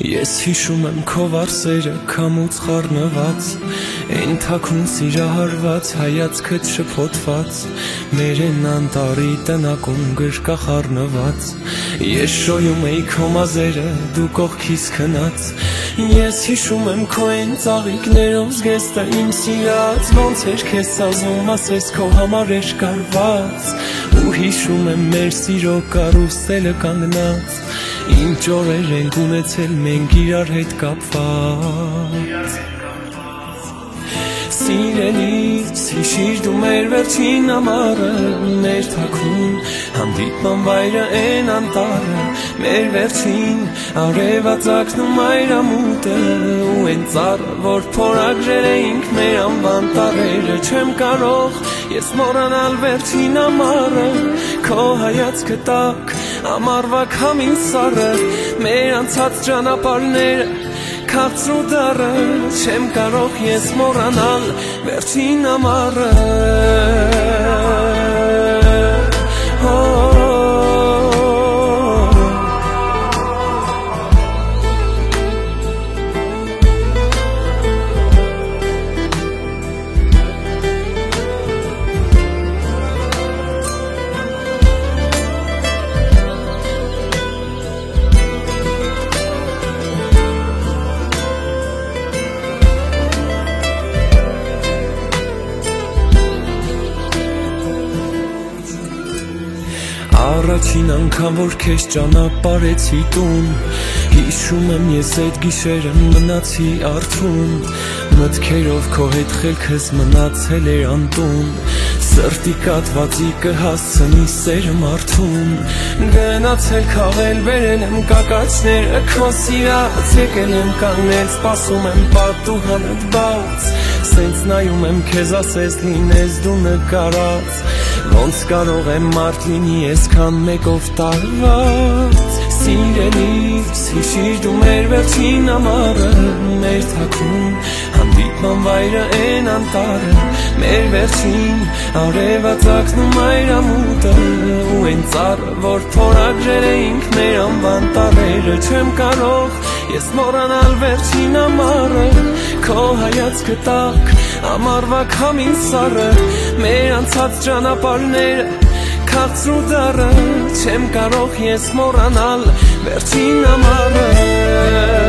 Ես հիշում եմ քո վարսերը քամուց խառնված, Էն թաքուն սիրահարված հայացքդ շփոթված, Մեր են անտարի տնակում գրկախառնված, Ես շոյում էի քո մազերը դու կողքիս քնած, Ես հիշում եմ քո են ծաղիկներով զգեստը իմ սիրած, Ոնց էր քեզ սազում ասես քո համար էր կարված, Ու հիշում եմ մեր սիրո կարուսելը կանգնած, Իմ ճորեր ենք ունեցել մենք իրար հետ կապված, Սիրելիս, հիշիր դու մեր վերջին ամառը, Մեր թաքուն հանդիպման վայրը են անտառը, Մեր վերջին արևածագնում այրամուտը, Ու են ծառը, որ փորագրել էինք մեր անվան տառերը, Չեմ կարող ես մոռանալ վերջին ամառը, Քո հայացքը տակ, ամառվա քամին սառը, Մեր անցած ճանապարհները Քաղցր ու դառը, չեմ կարող ես մոռանալ վերջին ամառը, Առաջին անգամ որ քեզ ճանապարհեցի տուն, Հիշում եմ ես այդ գիշերը մնացի արթուն, Մտքերով քո հետ խելքս մնացել էր անտուն, Սրտի կատվածիկը հասցնի սերը մարդուն, Գնացել քաղել բերել եմ կակաչները քո սիրած, Եկել եմ կանգնել սպասում եմ պատուհանդ բաց, Սենց նայում եմ քեզ ասես լինես դու նկարած, Ոնց կարող եմ մարդ լինի այսքան մեկով տարված, Սիրելիս, հիշիր դու մեր վերջին ամառը, Մեր թաքուն հանդիպման վայրը են անտառը, Մեր վերջին արևածագնում այրամուտը, Ու են ծառը, որ փորագրել էինք մեր անվան տառերը, Չեմ կարող ես մոռանալ վերջին ամառը, Քո հայացքը տակ, ամառվա քամին սառը, Մեր անցած ճանապարհները Քաղցր ու դառը, չեմ կարող ես մոռանալ վերջին ամառը,